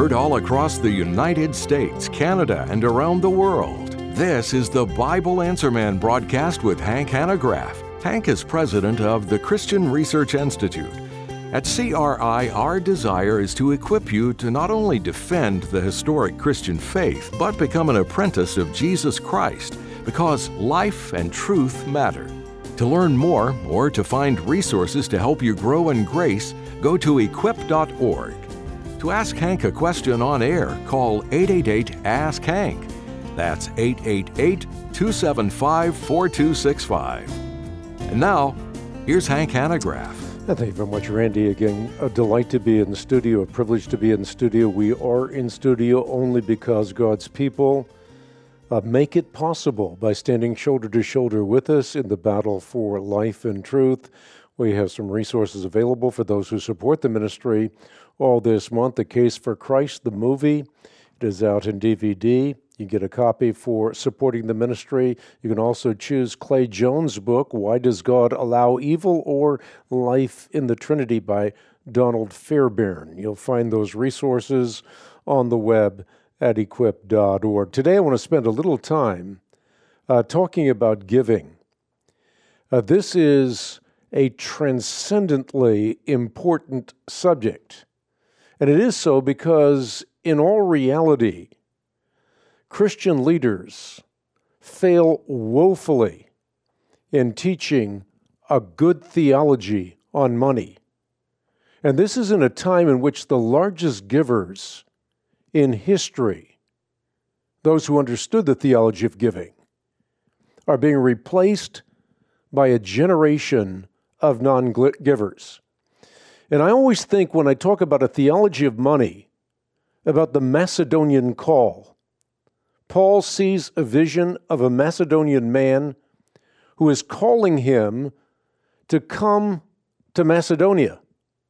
heard all across the United States, Canada, and around the world. This is the Bible Answer Man broadcast with Hank Hanegraaff. Hank is president of the Christian Research Institute. At CRI, our desire is to equip you to not only defend the historic Christian faith, but become an apprentice of Jesus Christ, because life and truth matter. To learn more or to find resources to help you grow in grace, go to equip.org. To ask Hank a question on air, call 888-ASK-HANK. That's 888-275-4265. And now, here's Hank Hanegraaff. Thank you very much, Randy. Again, a delight to be in the studio, a privilege to be in the studio. We are in studio only because God's people make it possible by standing shoulder to shoulder with us in the battle for life and truth. We have some resources available for those who support the ministry all this month. The Case for Christ, the movie, it is out in DVD. You get a copy for supporting the ministry. You can also choose Clay Jones' book, Why Does God Allow Evil, or Life in the Trinity by Donald Fairbairn. You'll find those resources on the web at equip.org. Today I want to spend a little time talking about giving. This is a transcendently important subject. And it is so because in all reality, Christian leaders fail woefully in teaching a good theology on money. And this is in a time in which the largest givers in history, those who understood the theology of giving, are being replaced by a generation of non-givers. And I always think when I talk about a theology of money, about the Macedonian call. Paul sees a vision of a Macedonian man who is calling him to come to Macedonia.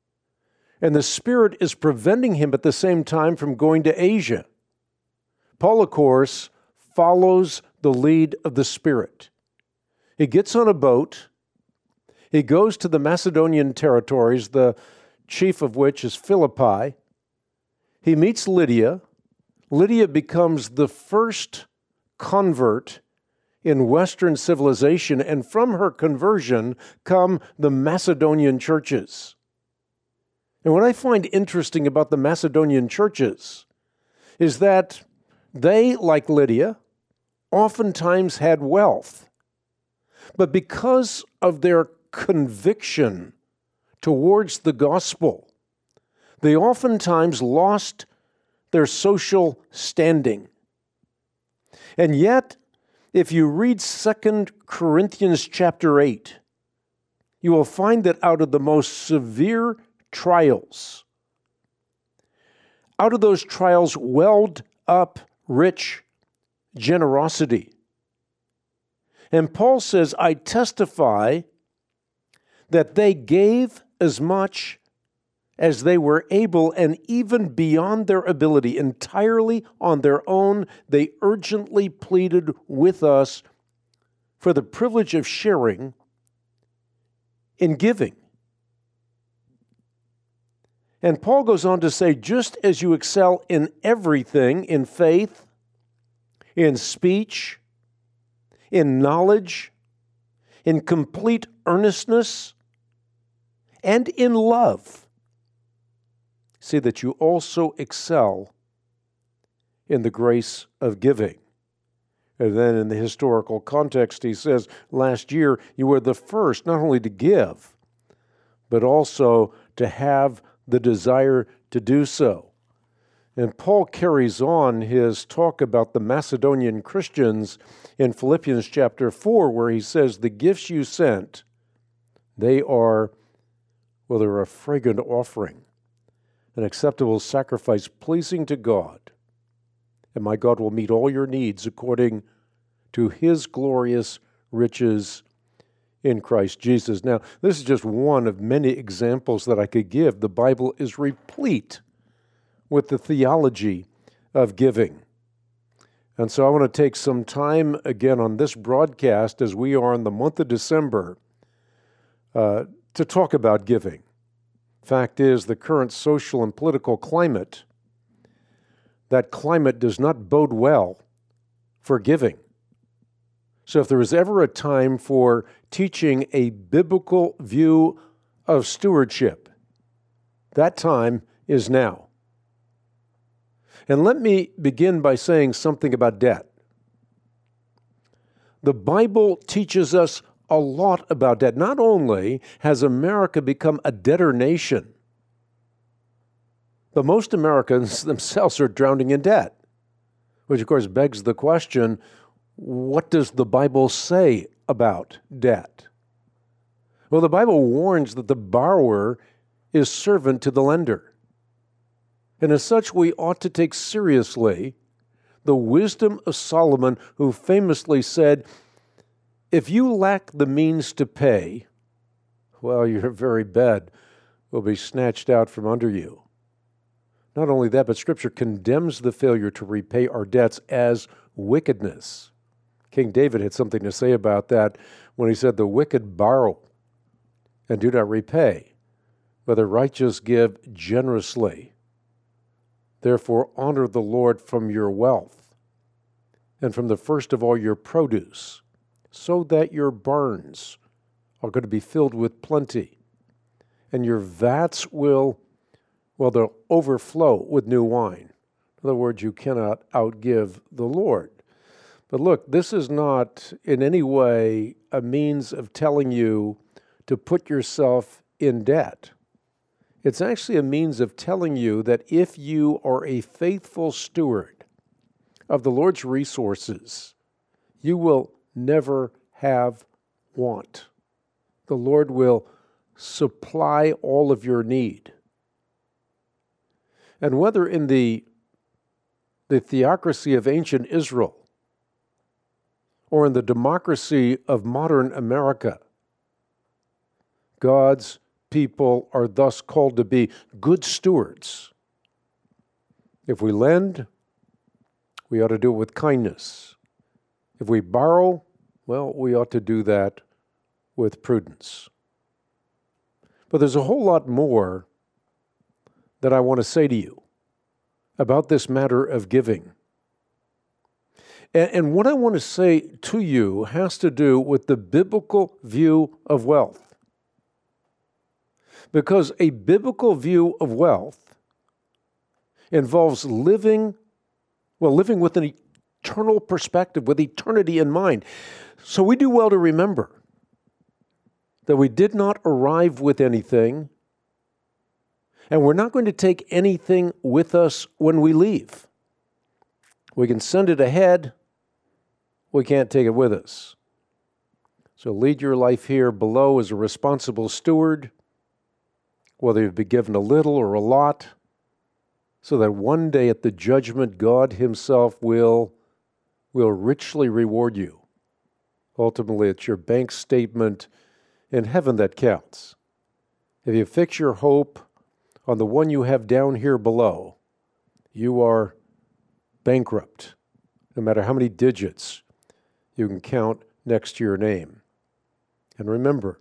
And the Spirit is preventing him at the same time from going to Asia. Paul, of course, follows the lead of the Spirit. He gets on a boat. He goes to the Macedonian territories, the chief of which is Philippi. He meets Lydia. Lydia becomes the first convert in Western civilization, and from her conversion come the Macedonian churches. And what I find interesting about the Macedonian churches is that they, like Lydia, oftentimes had wealth. But because of their conviction towards the gospel, they oftentimes lost their social standing. And yet, if you read 2 Corinthians chapter 8, you will find that out of the most severe trials, out of those trials welled up rich generosity. And Paul says, I testify that they gave as much as they were able, and even beyond their ability, entirely on their own. They urgently pleaded with us for the privilege of sharing in giving. And Paul goes on to say, just as you excel in everything, in faith, in speech, in knowledge, in complete earnestness, and in love, see that you also excel in the grace of giving. And then in the historical context, he says, last year you were the first not only to give, but also to have the desire to do so. And Paul carries on his talk about the Macedonian Christians in Philippians chapter 4, where he says, the gifts you sent, they're a fragrant offering, an acceptable sacrifice pleasing to God. And my God will meet all your needs according to His glorious riches in Christ Jesus. Now, this is just one of many examples that I could give. The Bible is replete with the theology of giving. And so I want to take some time again on this broadcast as we are in the month of December to talk about giving. Fact is, the current social and political climate that climate does not bode well for giving. So if there is ever a time for teaching a biblical view of stewardship, that time is now. And let me begin by saying something about debt. The Bible teaches us a lot about debt. Not only has America become a debtor nation, but most Americans themselves are drowning in debt, which of course begs the question, what does the Bible say about debt? Well, the Bible warns that the borrower is servant to the lender. And as such, we ought to take seriously the wisdom of Solomon, who famously said, if you lack the means to pay, well, your very bed will be snatched out from under you. Not only that, but Scripture condemns the failure to repay our debts as wickedness. King David had something to say about that when he said, the wicked borrow and do not repay, but the righteous give generously. Therefore, honor the Lord from your wealth and from the first of all your produce, so that your barns are going to be filled with plenty, and your vats will, well, they'll overflow with new wine. In other words, you cannot outgive the Lord. But look, this is not in any way a means of telling you to put yourself in debt. It's actually a means of telling you that if you are a faithful steward of the Lord's resources, you will never have want. The Lord will supply all of your need. And whether in the theocracy of ancient Israel or in the democracy of modern America, God's people are thus called to be good stewards. If we lend, we ought to do it with kindness. If we borrow, well, we ought to do that with prudence. But there's a whole lot more that I want to say to you about this matter of giving. And what I want to say to you has to do with the biblical view of wealth. Because a biblical view of wealth involves living with an eternal perspective, with eternity in mind. So we do well to remember that we did not arrive with anything, and we're not going to take anything with us when we leave. We can send it ahead, we can't take it with us. So lead your life here below as a responsible steward, whether you've been given a little or a lot, so that one day at the judgment, God Himself will richly reward you. Ultimately, it's your bank statement in heaven that counts. If you fix your hope on the one you have down here below, you are bankrupt, no matter how many digits you can count next to your name. And remember,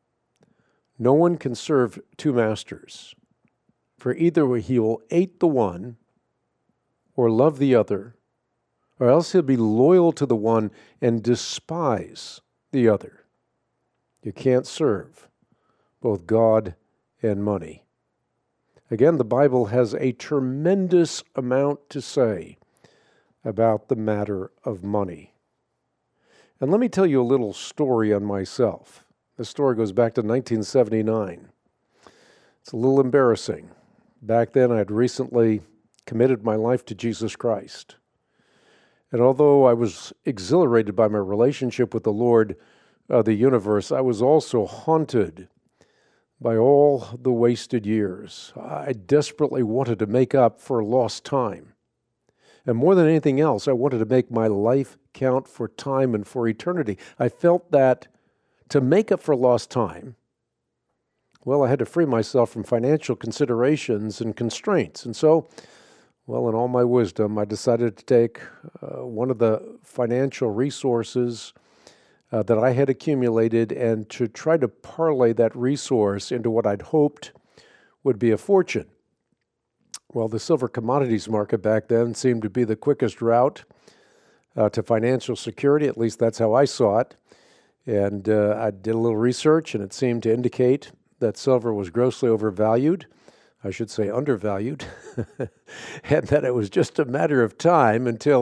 no one can serve two masters, for either he will hate the one or love the other, or else he'll be loyal to the one and despise the other. You can't serve both God and money. Again, the Bible has a tremendous amount to say about the matter of money. And let me tell you a little story on myself. The story goes back to 1979. It's a little embarrassing. Back then, I had recently committed my life to Jesus Christ. And although I was exhilarated by my relationship with the Lord of the universe, I was also haunted by all the wasted years. I desperately wanted to make up for lost time. And more than anything else, I wanted to make my life count for time and for eternity. I felt that to make up for lost time, well, I had to free myself from financial considerations and constraints. And so, well, in all my wisdom, I decided to take one of the financial resources that I had accumulated and to try to parlay that resource into what I'd hoped would be a fortune. Well, the silver commodities market back then seemed to be the quickest route to financial security. At least that's how I saw it. And I did a little research, and it seemed to indicate that silver was grossly overvalued. I should say undervalued, and that it was just a matter of time until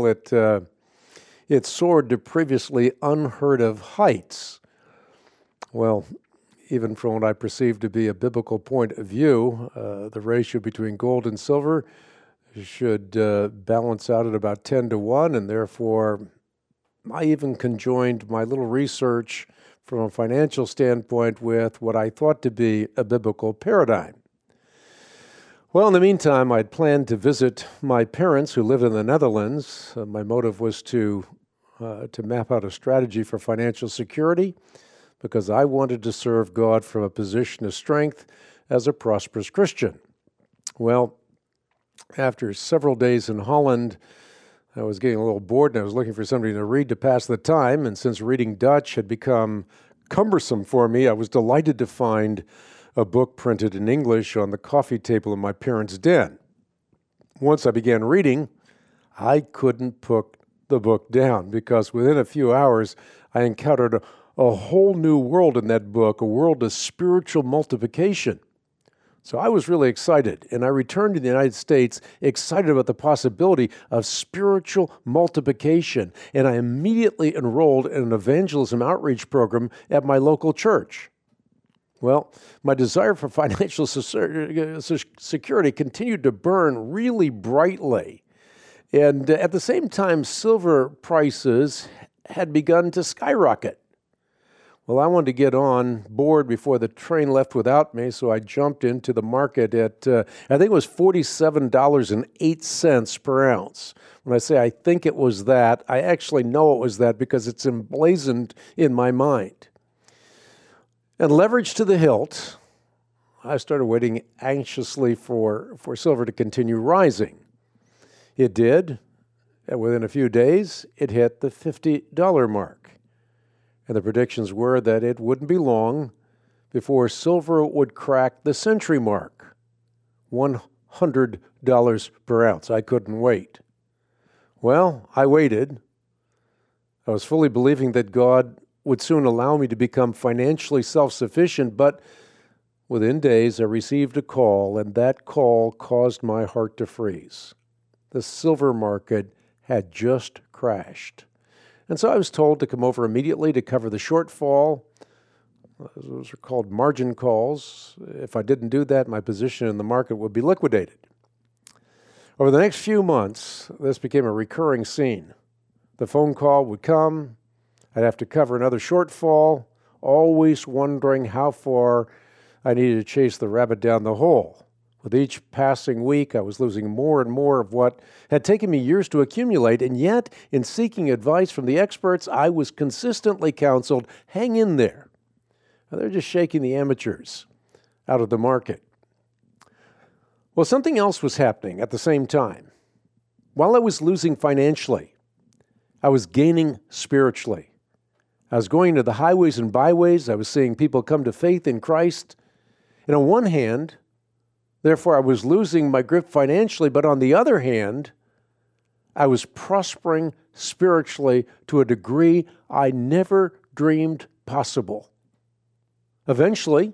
it soared to previously unheard of heights. Well, even from what I perceive to be a biblical point of view, the ratio between gold and silver should balance out at about 10 to 1, and therefore I even conjoined my little research from a financial standpoint with what I thought to be a biblical paradigm. Well, in the meantime, I'd planned to visit my parents who live in the Netherlands. My motive was to map out a strategy for financial security because I wanted to serve God from a position of strength as a prosperous Christian. Well, after several days in Holland, I was getting a little bored and I was looking for somebody to read to pass the time. And since reading Dutch had become cumbersome for me, I was delighted to find a book printed in English on the coffee table in my parents' den. Once I began reading, I couldn't put the book down because within a few hours, I encountered a whole new world in that book, a world of spiritual multiplication. So I was really excited, and I returned to the United States excited about the possibility of spiritual multiplication, and I immediately enrolled in an evangelism outreach program at my local church. Well, my desire for financial security continued to burn really brightly, and at the same time, silver prices had begun to skyrocket. Well, I wanted to get on board before the train left without me, so I jumped into the market at, I think it was $47.08 per ounce. When I say I think it was that, I actually know it was that because it's emblazoned in my mind. And leveraged to the hilt, I started waiting anxiously for silver to continue rising. It did, and within a few days, it hit the $50 mark. And the predictions were that it wouldn't be long before silver would crack the century mark, $100 per ounce. I couldn't wait. Well, I waited. I was fully believing that God would soon allow me to become financially self-sufficient, but within days I received a call, and that call caused my heart to freeze. The silver market had just crashed. And so I was told to come over immediately to cover the shortfall. Those are called margin calls. If I didn't do that, my position in the market would be liquidated. Over the next few months, this became a recurring scene. The phone call would come. I'd have to cover another shortfall, always wondering how far I needed to chase the rabbit down the hole. With each passing week, I was losing more and more of what had taken me years to accumulate, and yet, in seeking advice from the experts, I was consistently counseled, hang in there. Now, they're just shaking the amateurs out of the market. Well, something else was happening at the same time. While I was losing financially, I was gaining spiritually. I was going to the highways and byways. I was seeing people come to faith in Christ. And on one hand, therefore, I was losing my grip financially, but on the other hand, I was prospering spiritually to a degree I never dreamed possible. Eventually,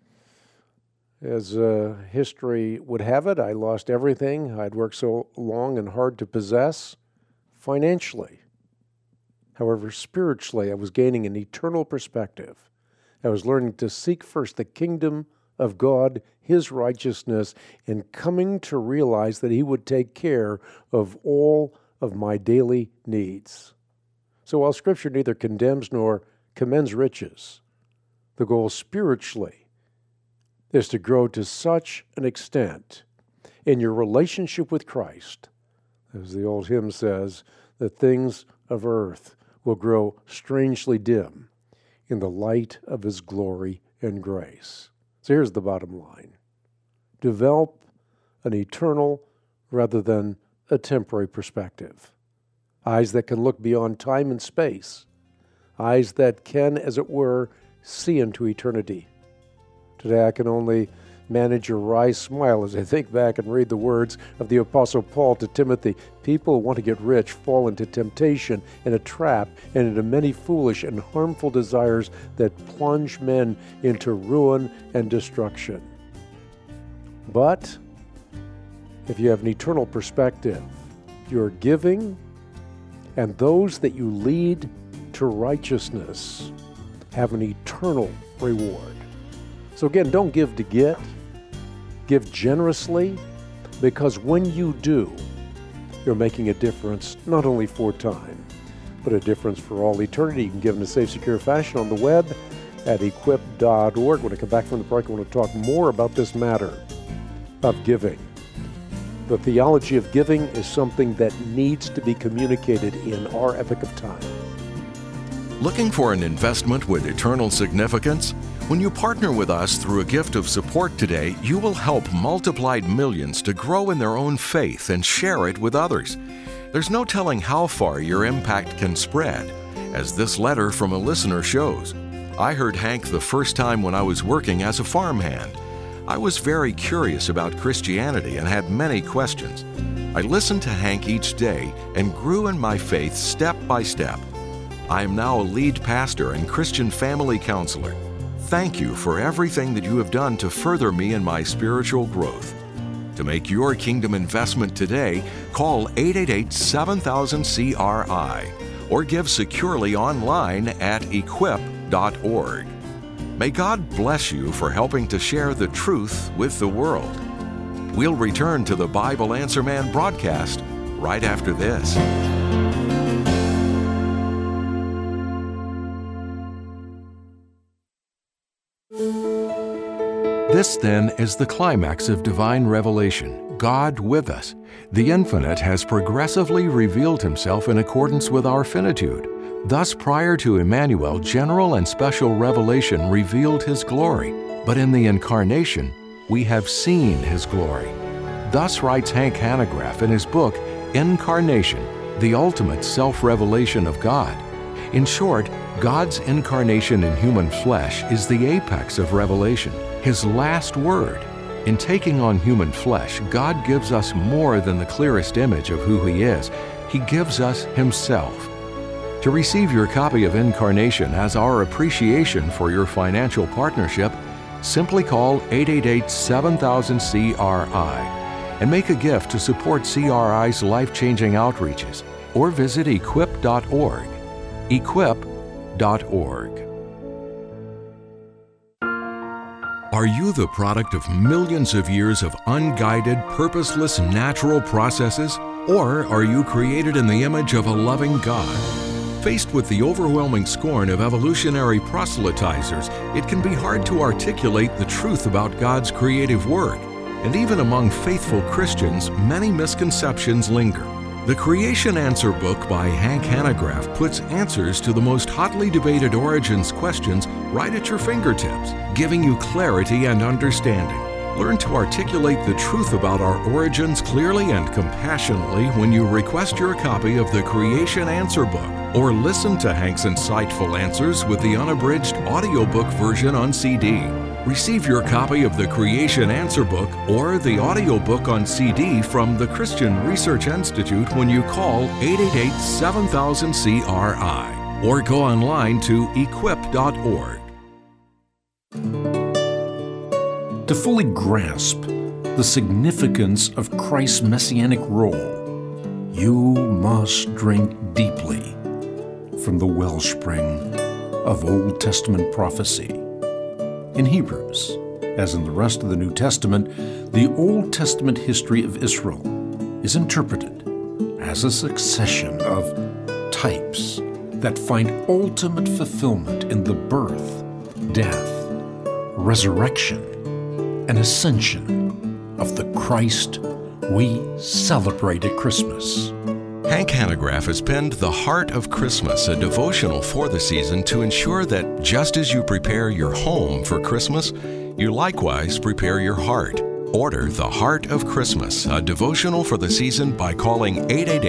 as history would have it, I lost everything I'd worked so long and hard to possess financially. However, spiritually, I was gaining an eternal perspective. I was learning to seek first the kingdom of God, His righteousness, and coming to realize that He would take care of all of my daily needs. So while Scripture neither condemns nor commends riches, the goal spiritually is to grow to such an extent in your relationship with Christ, as the old hymn says, that things of earth will grow strangely dim in the light of His glory and grace. So here's the bottom line. Develop an eternal rather than a temporary perspective. Eyes that can look beyond time and space. Eyes that can, as it were, see into eternity. Today I can only manage a wry smile as I think back and read the words of the Apostle Paul to Timothy. People who want to get rich fall into temptation and a trap and into many foolish and harmful desires that plunge men into ruin and destruction. But if you have an eternal perspective, your giving and those that you lead to righteousness have an eternal reward. So again, don't give to get. Give generously, because when you do, you're making a difference not only for time, but a difference for all eternity. You can give in a safe, secure fashion on the web at equip.org. When I come back from the break, I want to talk more about this matter of giving. The theology of giving is something that needs to be communicated in our epoch of time. Looking for an investment with eternal significance? When you partner with us through a gift of support today, you will help multiplied millions to grow in their own faith and share it with others. There's no telling how far your impact can spread, as this letter from a listener shows. I heard Hank the first time when I was working as a farmhand. I was very curious about Christianity and had many questions. I listened to Hank each day and grew in my faith step by step. I am now a lead pastor and Christian family counselor. Thank you for everything that you have done to further me in my spiritual growth. To make your kingdom investment today, call 888-7000-CRI or give securely online at equip.org. May God bless you for helping to share the truth with the world. We'll return to the Bible Answer Man broadcast right after this. This, then, is the climax of divine revelation, God with us. The Infinite has progressively revealed Himself in accordance with our finitude. Thus, prior to Emmanuel, general and special revelation revealed His glory, but in the Incarnation, we have seen His glory. Thus writes Hank Hanegraaff in his book, Incarnation, the Ultimate Self-Revelation of God. In short, God's incarnation in human flesh is the apex of revelation, His last word. In taking on human flesh, God gives us more than the clearest image of who He is. He gives us Himself. To receive your copy of Incarnation as our appreciation for your financial partnership, simply call 888-7000-CRI and make a gift to support CRI's life-changing outreaches, or visit equip.org. equip.org. Are you the product of millions of years of unguided, purposeless natural processes? Or are you created in the image of a loving God? Faced with the overwhelming scorn of evolutionary proselytizers, it can be hard to articulate the truth about God's creative work. And even among faithful Christians, many misconceptions linger. The Creation Answer book by Hank Hanegraaff puts answers to the most hotly debated origins questions right at your fingertips, giving you clarity and understanding. Learn to articulate the truth about our origins clearly and compassionately when you request your copy of the Creation Answer book, or listen to Hank's insightful answers with the unabridged audiobook version on CD. Receive your copy of the Creation Answer book or the audiobook on CD from the Christian Research Institute when you call 888-7000-CRI or go online to equip.org. To fully grasp the significance of Christ's messianic role, you must drink deeply from the wellspring of Old Testament prophecy. In Hebrews, as in the rest of the New Testament, the Old Testament history of Israel is interpreted as a succession of types that find ultimate fulfillment in the birth, death, resurrection, and ascension of the Christ we celebrate at Christmas. Hank Hanegraaff has penned The Heart of Christmas, a devotional for the season to ensure that just as you prepare your home for Christmas, you likewise prepare your heart. Order The Heart of Christmas, a devotional for the season by calling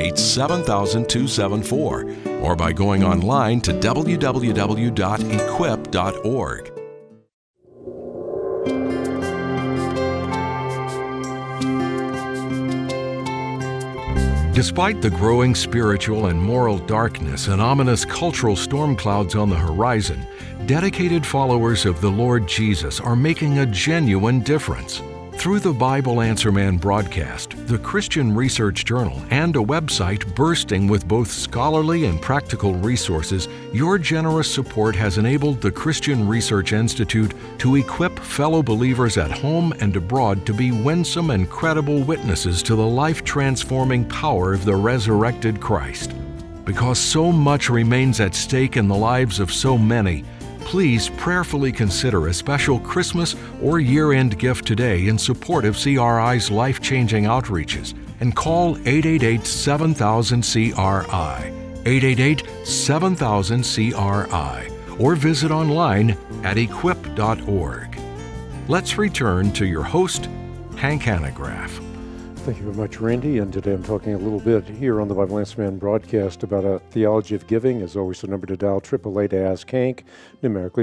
888-7000-274 or by going online to www.equip.org. Despite the growing spiritual and moral darkness and ominous cultural storm clouds on the horizon, dedicated followers of the Lord Jesus are making a genuine difference. Through the Bible Answer Man broadcast, the Christian Research Journal, and a website bursting with both scholarly and practical resources, your generous support has enabled the Christian Research Institute to equip fellow believers at home and abroad to be winsome and credible witnesses to the life-transforming power of the resurrected Christ. Because so much remains at stake in the lives of so many, please prayerfully consider a special Christmas or year-end gift today in support of CRI's life-changing outreaches and call 888-7000-CRI, 888-7000-CRI, or visit online at equip.org. Let's return to your host, Hank Hanegraaff. Thank you very much, Randy. And today I'm talking a little bit here on the Bible Answer Man broadcast about a theology of giving. As always, the number to dial, 888-ASK-HANK, numerically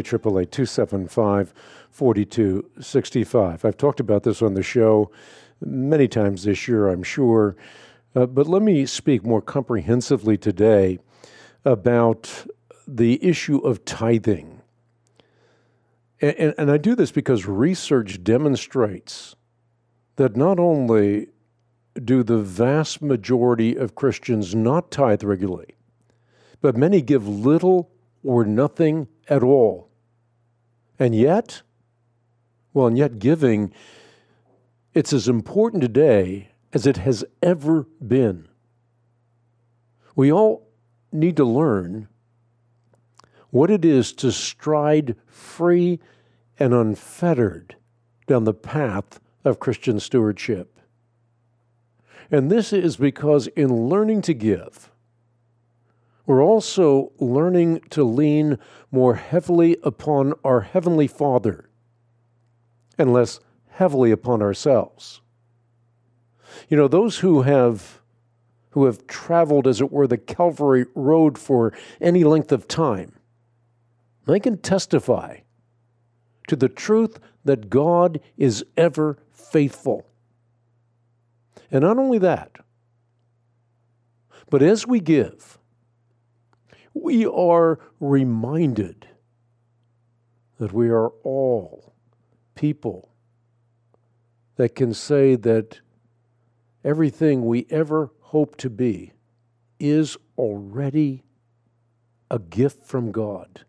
888-275-4265. I've talked about this on the show many times this year, I'm sure. But let me speak more comprehensively today about the issue of tithing. And I do this because research demonstrates that not only do the vast majority of Christians not tithe regularly, but many give little or nothing at all. And yet giving, it's as important today as it has ever been. We all need to learn what it is to stride free and unfettered down the path of Christian stewardship. And this is because in learning to give, we're also learning to lean more heavily upon our Heavenly Father and less heavily upon ourselves. You know, those who have traveled, as it were, the Calvary Road for any length of time, they can testify to the truth that God is ever faithful. And not only that, but as we give, we are reminded that we are all people that can say that everything we ever hope to be is already a gift from God.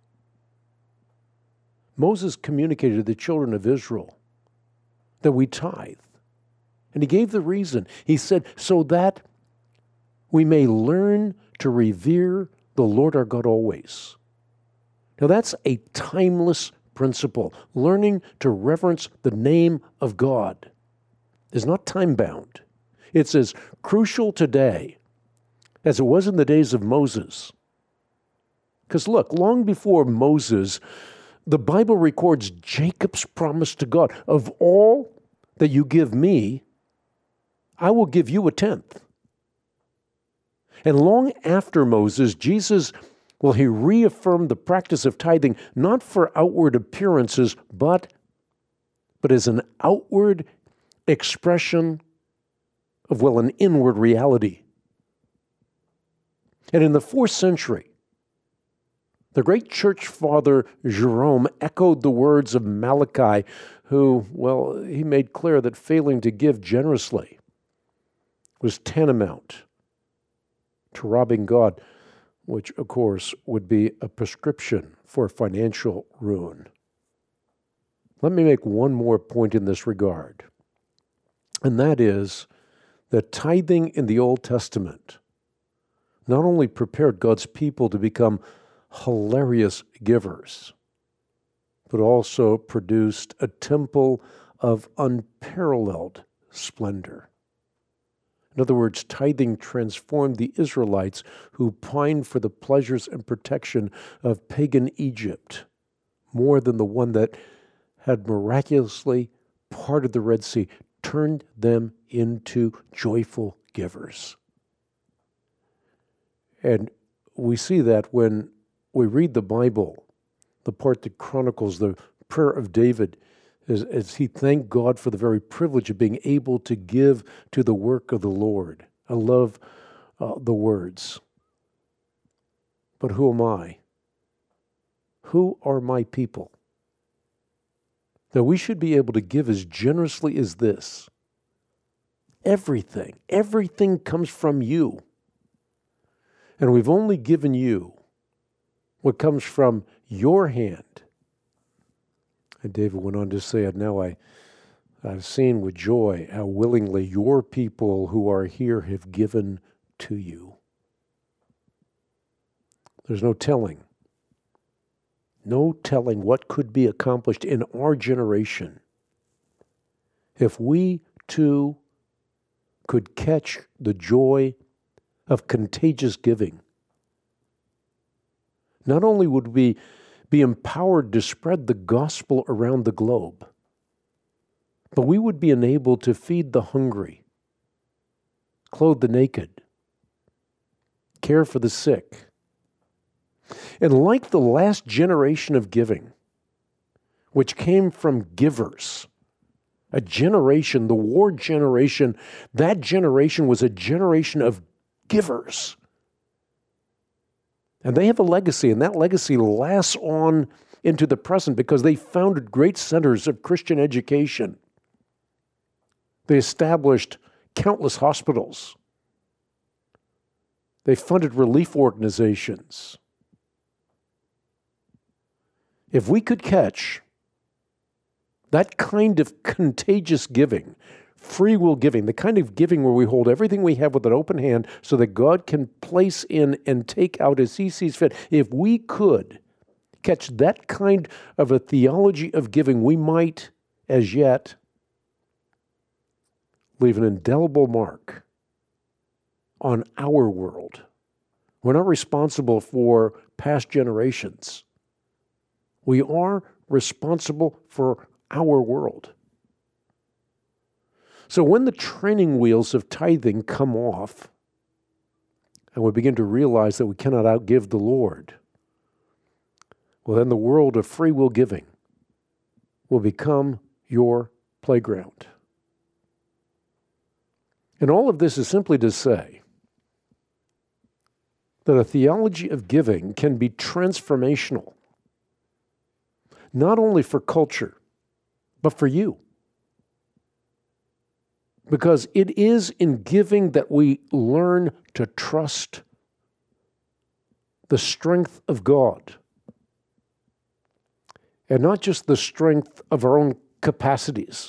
Moses communicated to the children of Israel that we tithe. And he gave the reason. He said, so that we may learn to revere the Lord our God always. Now that's a timeless principle. Learning to reverence the name of God is not time-bound. It's as crucial today as it was in the days of Moses. Because look, long before Moses, the Bible records Jacob's promise to God, of all that you give me, I will give you a tenth. And long after Moses, Jesus, he reaffirmed the practice of tithing, not for outward appearances, but as an outward expression of, an inward reality. And in the 4th century, the great church father Jerome echoed the words of Malachi, who, he made clear that failing to give generously was tantamount to robbing God, which, of course, would be a prescription for financial ruin. Let me make one more point in this regard, and that is that tithing in the Old Testament not only prepared God's people to become hilarious givers, but also produced a temple of unparalleled splendor. In other words, tithing transformed the Israelites who pined for the pleasures and protection of pagan Egypt more than the one that had miraculously parted the Red Sea, turned them into joyful givers. And we see that when we read the Bible, the part that chronicles the prayer of David, as he thanked God for the very privilege of being able to give to the work of the Lord. I love the words. But who am I? Who are my people? That we should be able to give as generously as this. Everything comes from you. And we've only given you what comes from your hand. And David went on to say, now I've seen with joy how willingly your people who are here have given to you. There's no telling what could be accomplished in our generation if we too could catch the joy of contagious giving. Not only would we be empowered to spread the gospel around the globe, but we would be enabled to feed the hungry, clothe the naked, care for the sick. And like the last generation of giving, which came from givers, a generation, the war generation, that generation was a generation of givers. And they have a legacy, and that legacy lasts on into the present because they founded great centers of Christian education. They established countless hospitals. They funded relief organizations. If we could catch that kind of contagious giving, free will giving, the kind of giving where we hold everything we have with an open hand so that God can place in and take out as He sees fit, if we could catch that kind of a theology of giving, we might, as yet, leave an indelible mark on our world. We're not responsible for past generations. We are responsible for our world. So when the training wheels of tithing come off, and we begin to realize that we cannot outgive the Lord, well, then the world of free will giving will become your playground. And all of this is simply to say that a theology of giving can be transformational, not only for culture, but for you. Because it is in giving that we learn to trust the strength of God. And not just the strength of our own capacities.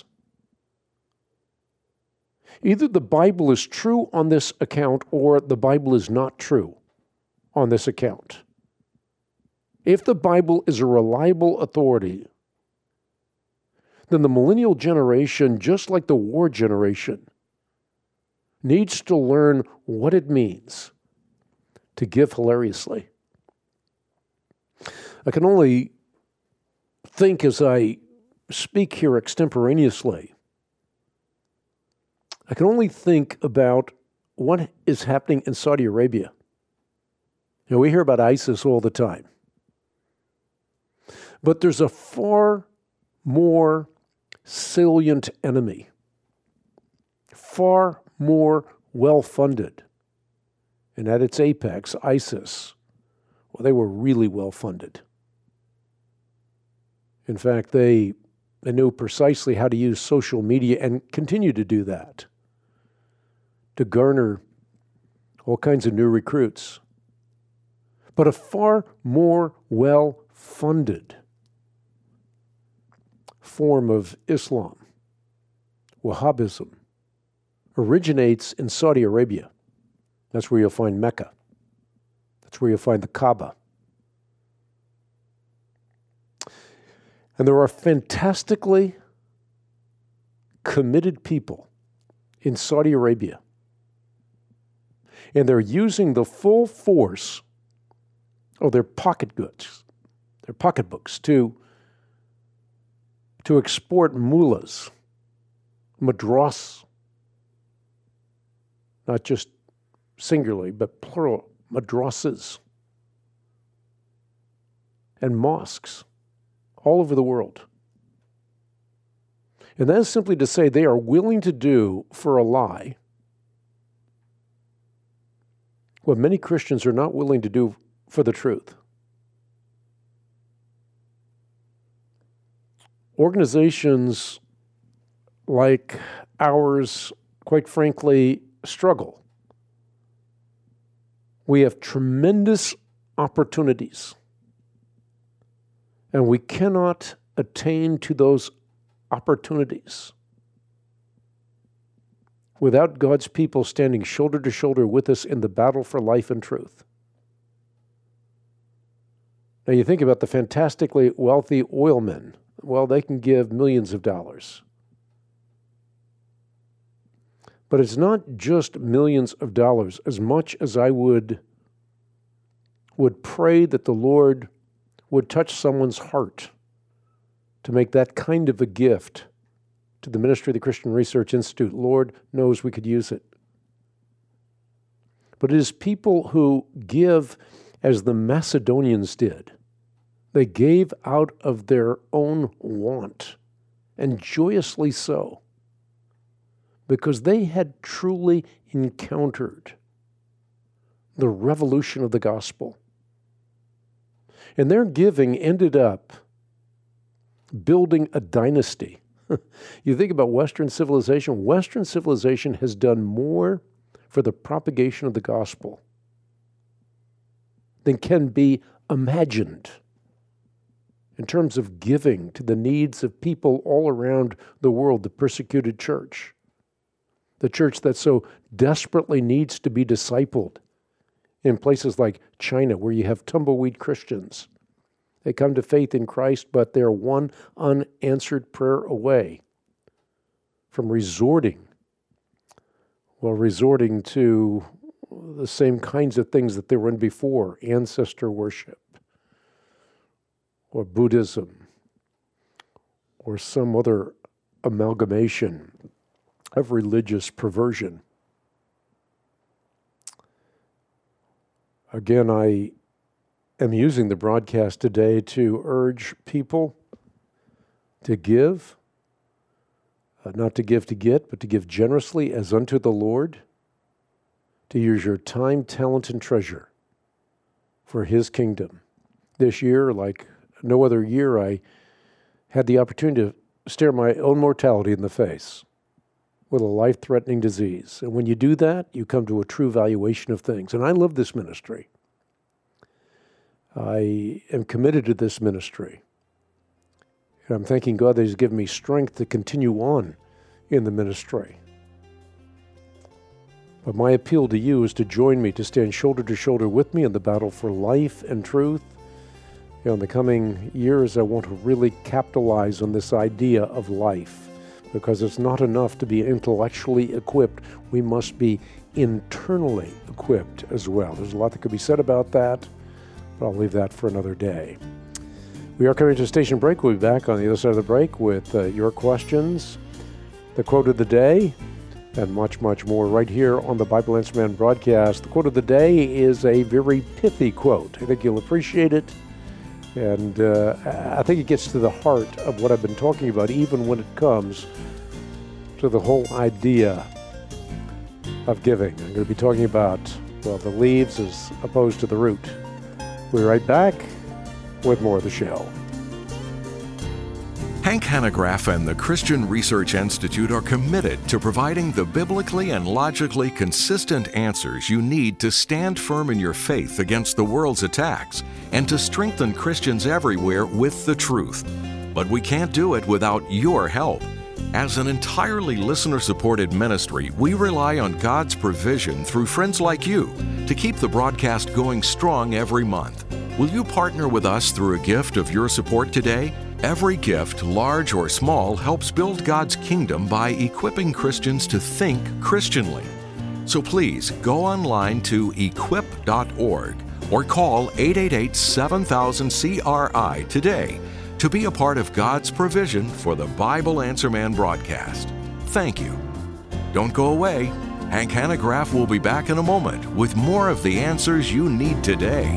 Either the Bible is true on this account or the Bible is not true on this account. If the Bible is a reliable authority, then the millennial generation, just like the war generation, needs to learn what it means to give hilariously. I can only think as I speak here extemporaneously, I can only think about what is happening in Saudi Arabia. You know, we hear about ISIS all the time. But there's a far more salient enemy, far more well-funded. And at its apex, ISIS, well, they were really well-funded. In fact, they knew precisely how to use social media and continue to do that, to garner all kinds of new recruits. But a far more well-funded form of Islam, Wahhabism, originates in Saudi Arabia. That's where you'll find Mecca. That's where you'll find the Kaaba. And there are fantastically committed people in Saudi Arabia. And they're using the full force of their pocketbooks to export mullahs, madras, not just singularly, but plural, madrasas, and mosques all over the world. And that is simply to say they are willing to do for a lie what many Christians are not willing to do for the truth. Organizations like ours, quite frankly, struggle. We have tremendous opportunities, and we cannot attain to those opportunities without God's people standing shoulder to shoulder with us in the battle for life and truth. Now you think about the fantastically wealthy oilmen. Well, they can give millions of dollars. But it's not just millions of dollars, as much as I would pray that the Lord would touch someone's heart to make that kind of a gift to the ministry of the Christian Research Institute. Lord knows we could use it. But it is people who give as the Macedonians did. They gave out of their own want, and joyously so, because they had truly encountered the revolution of the gospel. And their giving ended up building a dynasty. You think about Western civilization has done more for the propagation of the gospel than can be imagined in terms of giving to the needs of people all around the world, the persecuted church, the church that so desperately needs to be discipled in places like China, where you have tumbleweed Christians. They come to faith in Christ, but they're one unanswered prayer away from resorting to the same kinds of things that they were in before, ancestor worship, or Buddhism, or some other amalgamation of religious perversion. Again, I am using the broadcast today to urge people to give, not to give to get, but to give generously as unto the Lord, to use your time, talent, and treasure for His kingdom. This year, like no other year, I had the opportunity to stare my own mortality in the face with a life-threatening disease. And when you do that, you come to a true valuation of things. And I love this ministry. I am committed to this ministry. And I'm thanking God that He's given me strength to continue on in the ministry. But my appeal to you is to join me, to stand shoulder to shoulder with me in the battle for life and truth. In the coming years, I want to really capitalize on this idea of life, because it's not enough to be intellectually equipped. We must be internally equipped as well. There's a lot that could be said about that, but I'll leave that for another day. We are coming to a station break. We'll be back on the other side of the break with your questions, the quote of the day, and much, much more right here on the Bible Answer Man broadcast. The quote of the day is a very pithy quote. I think you'll appreciate it. And I think it gets to the heart of what I've been talking about, even when it comes to the whole idea of giving. I'm going to be talking about, well, the leaves as opposed to the root. We'll be right back with more of the show. Hank Hanegraaff and the Christian Research Institute are committed to providing the biblically and logically consistent answers you need to stand firm in your faith against the world's attacks and to strengthen Christians everywhere with the truth. But we can't do it without your help. As an entirely listener-supported ministry, we rely on God's provision through friends like you to keep the broadcast going strong every month. Will you partner with us through a gift of your support today? Every gift, large or small, helps build God's kingdom by equipping Christians to think Christianly. So please go online to equip.org or call 888-7000-CRI today to be a part of God's provision for the Bible Answer Man broadcast. Thank you. Don't go away. Hank Hanegraaff will be back in a moment with more of the answers you need today.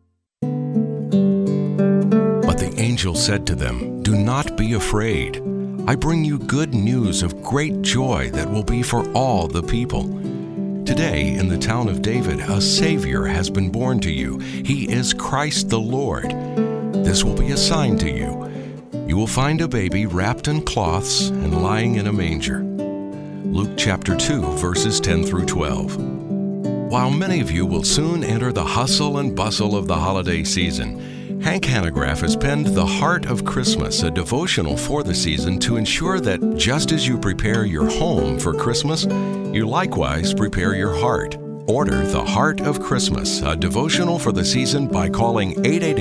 But the angel said to them, "Do not be afraid. I bring you good news of great joy that will be for all the people. Today, in the town of David, a Savior has been born to you. He is Christ the Lord. This will be a sign to you. You will find a baby wrapped in cloths and lying in a manger. Luke chapter 2, verses 10 through 12. While many of you will soon enter the hustle and bustle of the holiday season, Hank Hanegraaff has penned The Heart of Christmas, a devotional for the season to ensure that just as you prepare your home for Christmas, you likewise prepare your heart. Order The Heart of Christmas, a devotional for the season by calling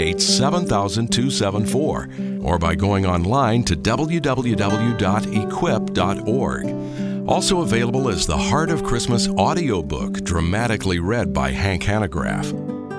888-7000-274 or by going online to www.equip.org. Also available is The Heart of Christmas audiobook, dramatically read by Hank Hanegraaff.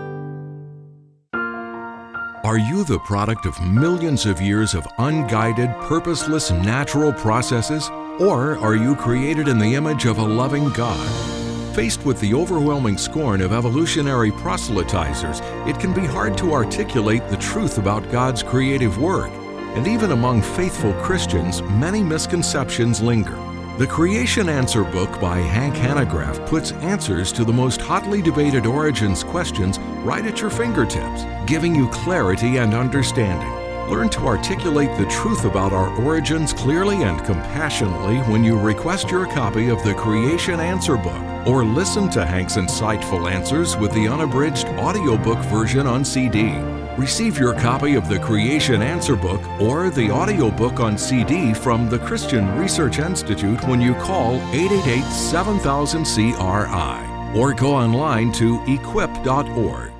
Are you the product of millions of years of unguided, purposeless, natural processes? Or are you created in the image of a loving God? Faced with the overwhelming scorn of evolutionary proselytizers, it can be hard to articulate the truth about God's creative work. And even among faithful Christians, many misconceptions linger. The Creation Answer book by Hank Hanegraaff puts answers to the most hotly debated origins questions right at your fingertips, giving you clarity and understanding. Learn to articulate the truth about our origins clearly and compassionately when you request your copy of the Creation Answer book, or listen to Hank's insightful answers with the unabridged audiobook version on CD. Receive your copy of the Creation Answer book or the audiobook on CD from the Christian Research Institute when you call 888-7000-CRI or go online to equip.org.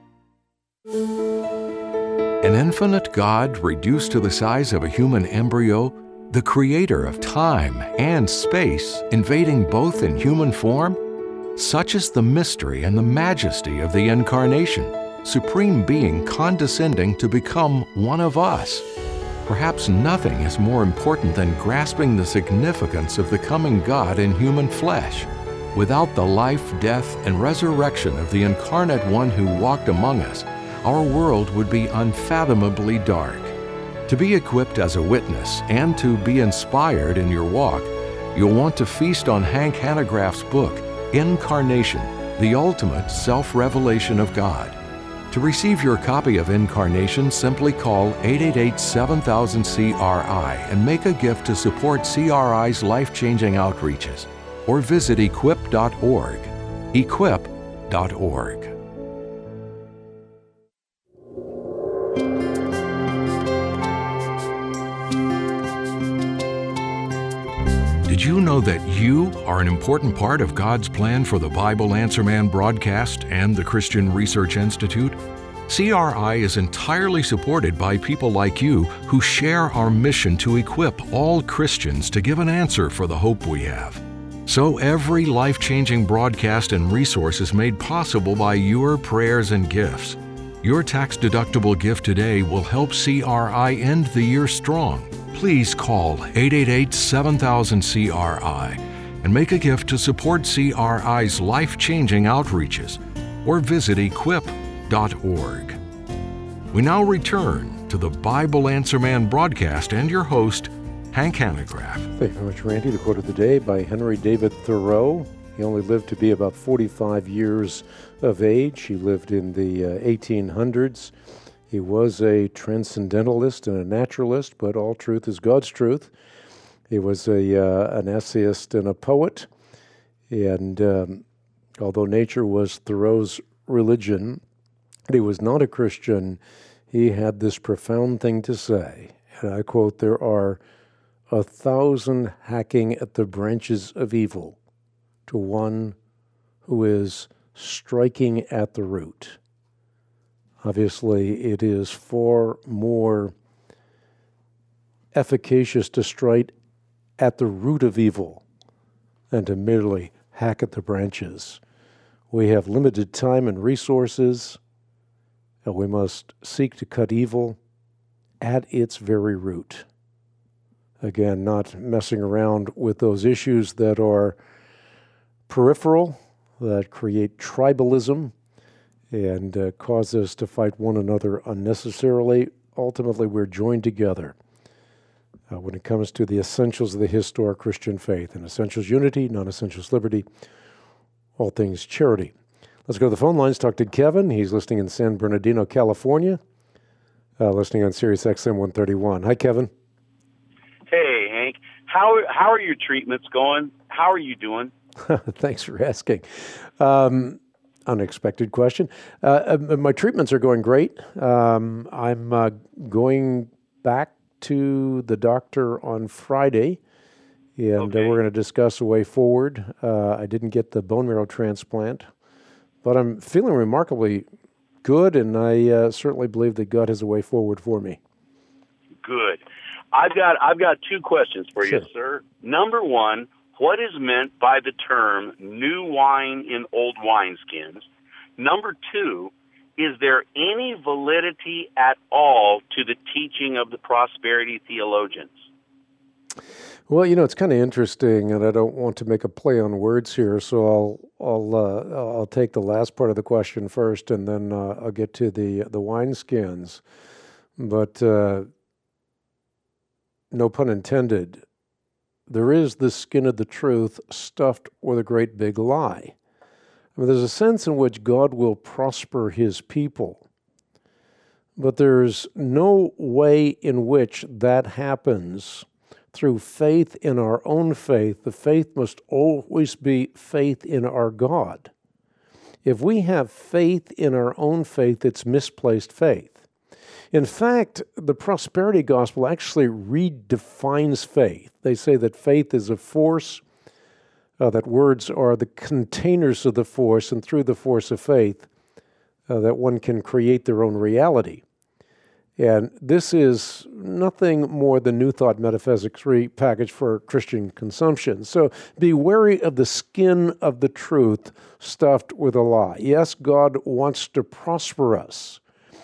An infinite God reduced to the size of a human embryo, the creator of time and space invading both in human form? Such is the mystery and the majesty of the Incarnation, Supreme Being condescending to become one of us. Perhaps nothing is more important than grasping the significance of the coming God in human flesh. Without the life, death, and resurrection of the Incarnate One who walked among us, our world would be unfathomably dark. To be equipped as a witness and to be inspired in your walk, you'll want to feast on Hank Hanegraaff's book, Incarnation, the Ultimate Self-Revelation of God. To receive your copy of Incarnation, simply call 888-7000-CRI and make a gift to support CRI's life-changing outreaches, or visit equip.org. equip.org. Did you know that you are an important part of God's plan for the Bible Answer Man broadcast and the Christian Research Institute? CRI is entirely supported by people like you who share our mission to equip all Christians to give an answer for the hope we have. So every life-changing broadcast and resource is made possible by your prayers and gifts. Your tax-deductible gift today will help CRI end the year strong. Please call 888-7000-CRI and make a gift to support CRI's life-changing outreaches, or visit equip.org. We now return to the Bible Answer Man broadcast and your host, Hank Hanegraaff. Thank you very much, Randy. The quote of the day by Henry David Thoreau. He only lived to be about 45 years of age. He lived in the 1800s. He was a transcendentalist and a naturalist, but all truth is God's truth. He was an essayist and a poet. And although nature was Thoreau's religion, and he was not a Christian, he had this profound thing to say. And I quote, "There are 1,000 hacking at the branches of evil to one who is striking at the root." Obviously, it is far more efficacious to strike at the root of evil than to merely hack at the branches. We have limited time and resources, and we must seek to cut evil at its very root. Again, not messing around with those issues that are peripheral, that create tribalism, and cause us to fight one another unnecessarily. Ultimately, we're joined together when it comes to the essentials of the historic Christian faith. And essentials unity, non-essentials liberty, all things charity. Let's go to the phone lines, talk to Kevin. He's listening in San Bernardino, California, listening on Sirius XM 131. Hi, Kevin. Hey, Hank. How are your treatments going? How are you doing? Thanks for asking. Unexpected question. My treatments are going great. I'm going back to the doctor on Friday, and we're going to discuss a way forward. I didn't get the bone marrow transplant, but I'm feeling remarkably good, and I certainly believe that God has a way forward for me. Good. I've got two questions for Sure. you, sir. Number one, what is meant by the term new wine in old wineskins? Number two, is there any validity at all to the teaching of the prosperity theologians? Well, it's kind of interesting, and I don't want to make a play on words here, so I'll take the last part of the question first, and then I'll get to the wineskins. But no pun intended, there is the skin of the truth stuffed with a great big lie. I mean, there's a sense in which God will prosper his people, but there's no way in which that happens through faith in our own faith. The faith must always be faith in our God. If we have faith in our own faith, it's misplaced faith. In fact, the prosperity gospel actually redefines faith. They say that faith is a force, that words are the containers of the force, and through the force of faith, that one can create their own reality. And this is nothing more than New Thought Metaphysics repackaged for Christian consumption. So be wary of the skin of the truth stuffed with a lie. Yes, God wants to prosper us.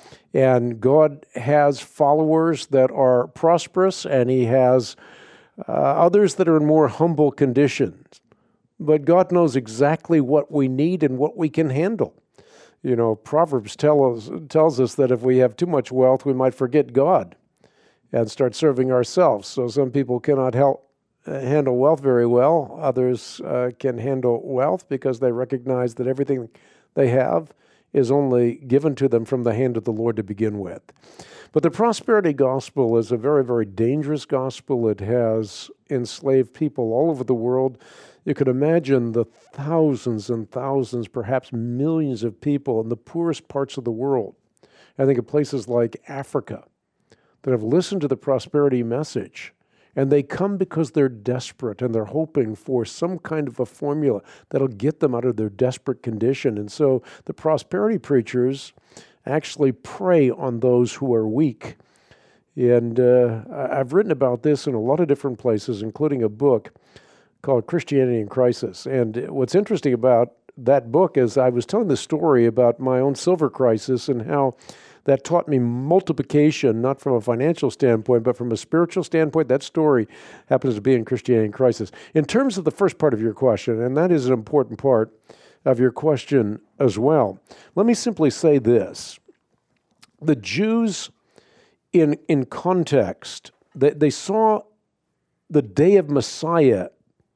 And God has followers that are prosperous, and he has others that are in more humble conditions. But God knows exactly what we need and what we can handle. Proverbs tells us that if we have too much wealth, we might forget God and start serving ourselves. So some people cannot handle wealth very well. Others can handle wealth because they recognize that everything they have is only given to them from the hand of the Lord to begin with. But the prosperity gospel is a very, very dangerous gospel. It has enslaved people all over the world. You could imagine the thousands and thousands, perhaps millions of people in the poorest parts of the world. I think of places like Africa that have listened to the prosperity message, and they come because they're desperate and they're hoping for some kind of a formula that'll get them out of their desperate condition. And so the prosperity preachers actually prey on those who are weak. And I've written about this in a lot of different places, including a book called Christianity in Crisis. And what's interesting about that book is I was telling the story about my own silver crisis and how that taught me multiplication, not from a financial standpoint, but from a spiritual standpoint. That story happens to be in Christianity in Crisis. In terms of the first part of your question, and that is an important part of your question as well, let me simply say this. The Jews, in context, they saw the day of Messiah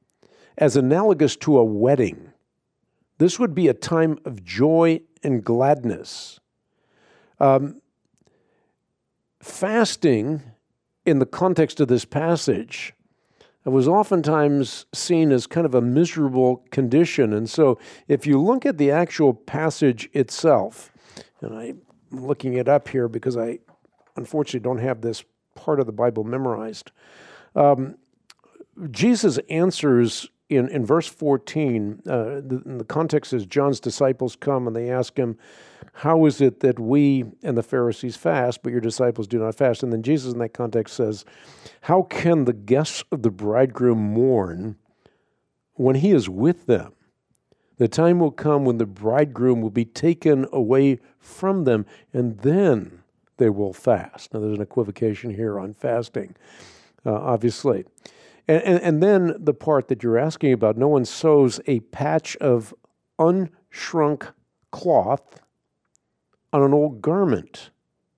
as analogous to a wedding. This would be a time of joy and gladness. Fasting, in the context of this passage, was oftentimes seen as kind of a miserable condition. And so if you look at the actual passage itself, and I'm looking it up here because I unfortunately don't have this part of the Bible memorized, Jesus answers in verse 14, the context is John's disciples come and they ask him, how is it that we and the Pharisees fast, but your disciples do not fast? And then Jesus in that context says, how can the guests of the bridegroom mourn when he is with them? The time will come when the bridegroom will be taken away from them, and then they will fast. Now, there's an equivocation here on fasting, obviously. And then the part that you're asking about, no one sews a patch of unshrunk cloth on an old garment,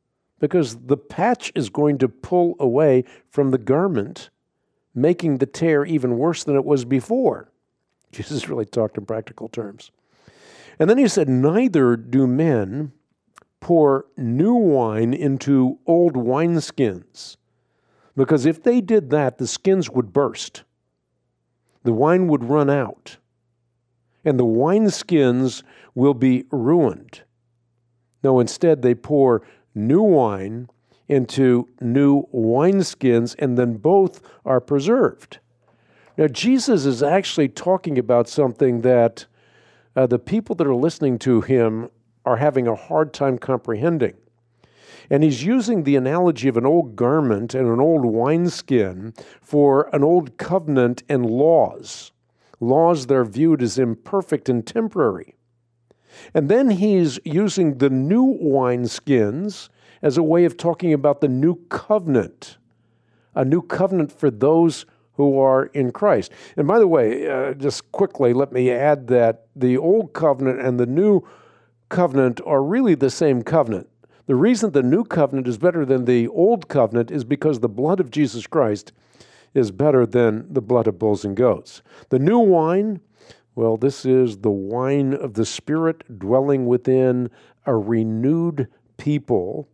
because the patch is going to pull away from the garment, making the tear even worse than it was before. Jesus really talked in practical terms. And then he said, neither do men pour new wine into old wineskins, because if they did that, the skins would burst. The wine would run out, and the wineskins will be ruined. No, instead they pour new wine into new wineskins, and then both are preserved. Now, Jesus is actually talking about something that the people that are listening to him are having a hard time comprehending. And he's using the analogy of an old garment and an old wineskin for an old covenant and laws. Laws that are viewed as imperfect and temporary. And then he's using the new wineskins as a way of talking about the new covenant. A new covenant for those who are in Christ. And by the way, just quickly, let me add that the old covenant and the new covenant are really the same covenant. The reason the new covenant is better than the old covenant is because the blood of Jesus Christ is better than the blood of bulls and goats. The new wine, well, this is the wine of the Spirit dwelling within a renewed people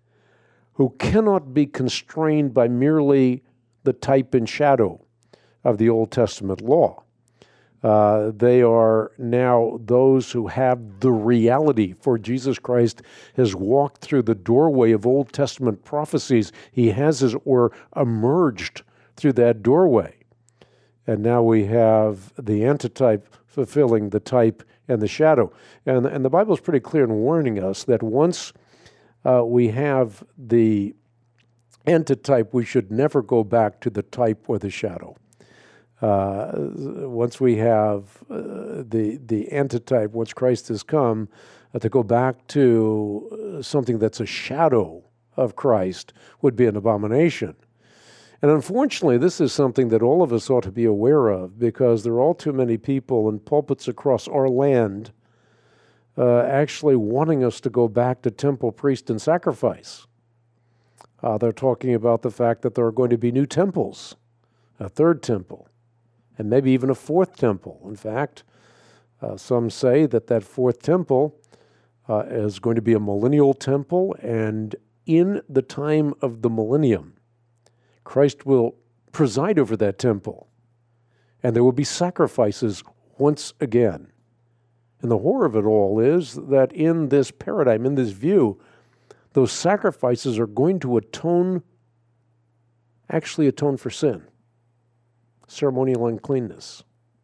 who cannot be constrained by merely the type and shadow of the Old Testament law. They are now those who have the reality, for Jesus Christ has walked through the doorway of Old Testament prophecies. He has, as it were, emerged through that doorway. And now we have the antitype fulfilling the type and the shadow. And the Bible is pretty clear in warning us that once we have the antitype, we should never go back to the type or the shadow. Once we have the antitype, once Christ has come, to go back to something that's a shadow of Christ would be an abomination. And unfortunately, this is something that all of us ought to be aware of, because there are all too many people in pulpits across our land actually wanting us to go back to temple, priest, and sacrifice. They're talking about the fact that there are going to be new temples, a third temple, and maybe even a fourth temple. In fact, some say that that fourth temple is going to be a millennial temple, and in the time of the millennium, Christ will preside over that temple, and there will be sacrifices once again. And the horror of it all is that in this paradigm, in this view, those sacrifices are going to actually atone for sin, ceremonial uncleanness.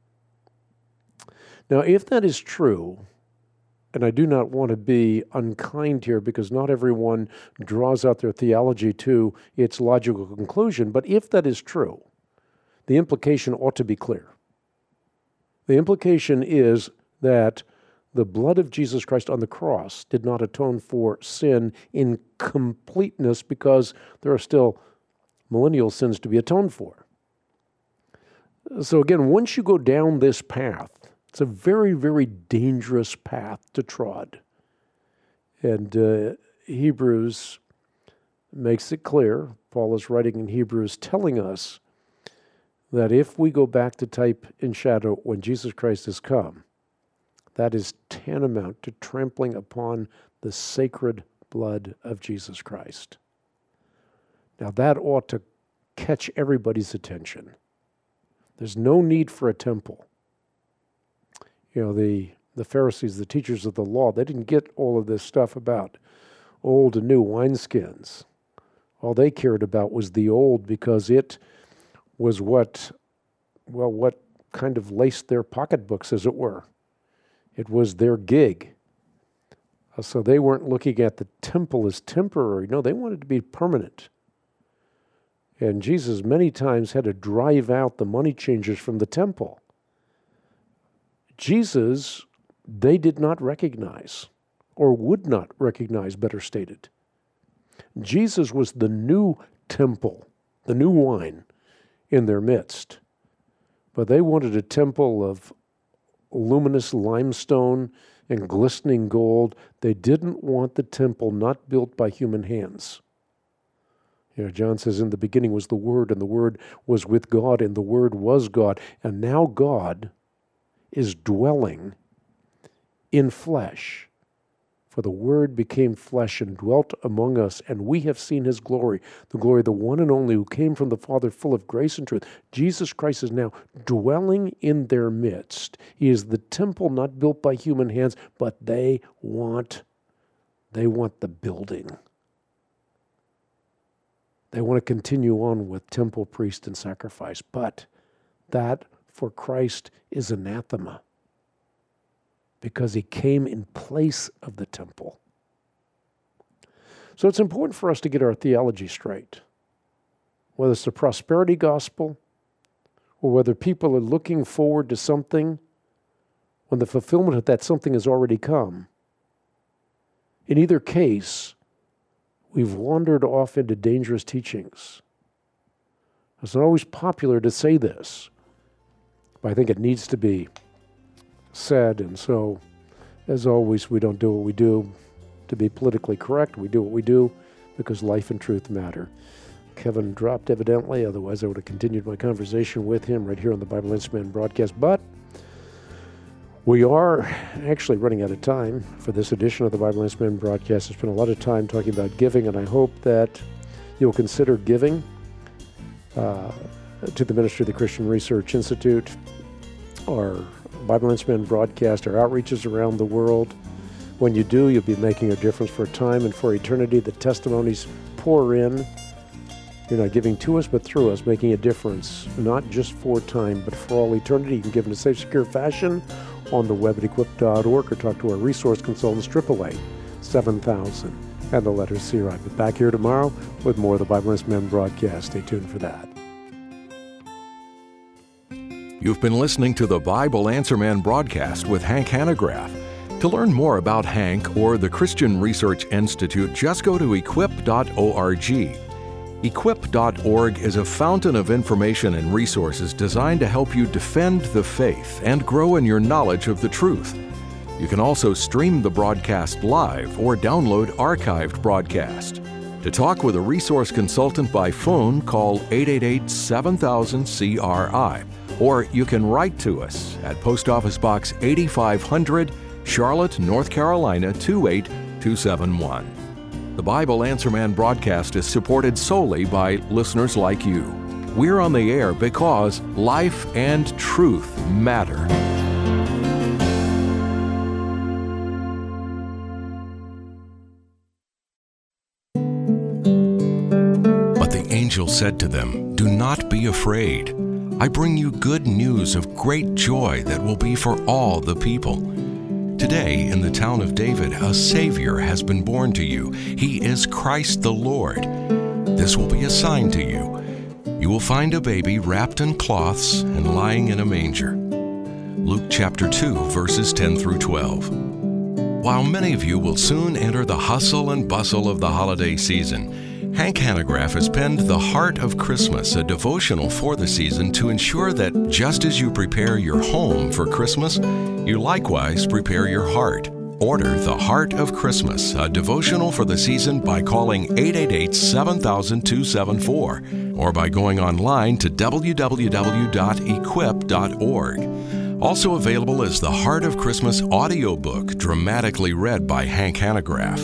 Now, if that is true, and I do not want to be unkind here because not everyone draws out their theology to its logical conclusion, but if that is true, the implication ought to be clear. The implication is that the blood of Jesus Christ on the cross did not atone for sin in completeness, because there are still millennial sins to be atoned for. So again, once you go down this path, it's a very, very dangerous path to trod. And Hebrews makes it clear, Paul is writing in Hebrews telling us that if we go back to type and shadow when Jesus Christ has come, that is tantamount to trampling upon the sacred blood of Jesus Christ. Now that ought to catch everybody's attention. There's no need for a temple. You know, the Pharisees, the teachers of the law, they didn't get all of this stuff about old and new wineskins. All they cared about was the old, because it was what kind of laced their pocketbooks, as it were. It was their gig. So they weren't looking at the temple as temporary. No, they wanted to be permanent. And Jesus many times had to drive out the money changers from the temple. Jesus, they did not recognize, or would not recognize, better stated. Jesus was the new temple, the new wine in their midst. But they wanted a temple of luminous limestone and glistening gold. They didn't want the temple not built by human hands. John says, in the beginning was the Word, and the Word was with God, and the Word was God. And now God is dwelling in flesh. For the Word became flesh and dwelt among us, and we have seen His glory, the glory of the one and only who came from the Father, full of grace and truth. Jesus Christ is now dwelling in their midst. He is the temple not built by human hands, but they want the building. They want to continue on with temple, priest, and sacrifice, but that for Christ is anathema, because He came in place of the temple. So it's important for us to get our theology straight, whether it's the prosperity gospel or whether people are looking forward to something when the fulfillment of that something has already come. In either case, we've wandered off into dangerous teachings. It's not always popular to say this, but I think it needs to be said. And so, as always, we don't do what we do to be politically correct. We do what we do because life and truth matter. Kevin dropped evidently, otherwise I would have continued my conversation with him right here on the Bible Answer Man broadcast. But we are actually running out of time for this edition of the Bible Answer Man broadcast. I spent a lot of time talking about giving, and I hope that you'll consider giving to the Ministry of the Christian Research Institute, our Bible Answer Man broadcast, our outreaches around the world. When you do, you'll be making a difference for time and for eternity. The testimonies pour in. You're not giving to us, but through us, making a difference, not just for time, but for all eternity. You can give in a safe, secure fashion on the web at equip.org, or talk to our resource consultants, 888-7000, and the letter CRI. But back here tomorrow with more of the Bible Answer Man broadcast. Stay tuned for that. You've been listening to the Bible Answer Man broadcast with Hank Hanegraaff. To learn more about Hank or the Christian Research Institute, just go to equip.org. Equip.org is a fountain of information and resources designed to help you defend the faith and grow in your knowledge of the truth. You can also stream the broadcast live or download archived broadcast. To talk with a resource consultant by phone, call 888-7000-CRI, or you can write to us at Post Office Box 8500, Charlotte, North Carolina 28271. The Bible Answer Man broadcast is supported solely by listeners like you. We're on the air because life and truth matter. But the angel said to them, "Do not be afraid. I bring you good news of great joy that will be for all the people. Today, in the town of David, a Savior has been born to you. He is Christ the Lord. This will be a sign to you. You will find a baby wrapped in cloths and lying in a manger." Luke chapter 2, verses 10 through 12. While many of you will soon enter the hustle and bustle of the holiday season, Hank Hanegraaff has penned The Heart of Christmas, a devotional for the season to ensure that just as you prepare your home for Christmas, you likewise prepare your heart. Order The Heart of Christmas, a devotional for the season, by calling 888-7000-274 or by going online to www.equip.org. Also available is The Heart of Christmas audiobook, dramatically read by Hank Hanegraaff.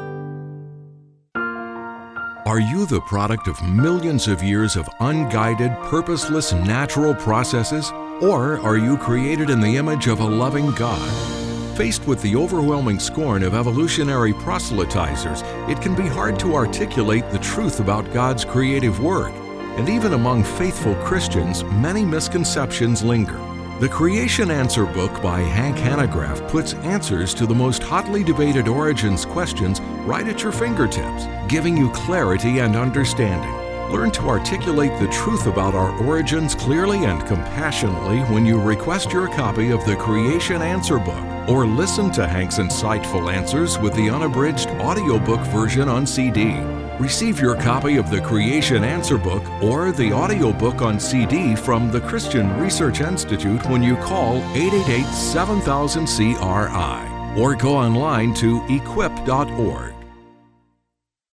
Are you the product of millions of years of unguided, purposeless, natural processes? Or are you created in the image of a loving God? Faced with the overwhelming scorn of evolutionary proselytizers, it can be hard to articulate the truth about God's creative work. And even among faithful Christians, many misconceptions linger. The Creation Answer book by Hank Hanegraaff puts answers to the most hotly debated origins questions right at your fingertips, giving you clarity and understanding. Learn to articulate the truth about our origins clearly and compassionately when you request your copy of the Creation Answer book, or listen to Hank's insightful answers with the unabridged audiobook version on CD. Receive your copy of the Creation Answer book or the audiobook on CD from the Christian Research Institute when you call 888-7000-CRI. or go online to equip.org.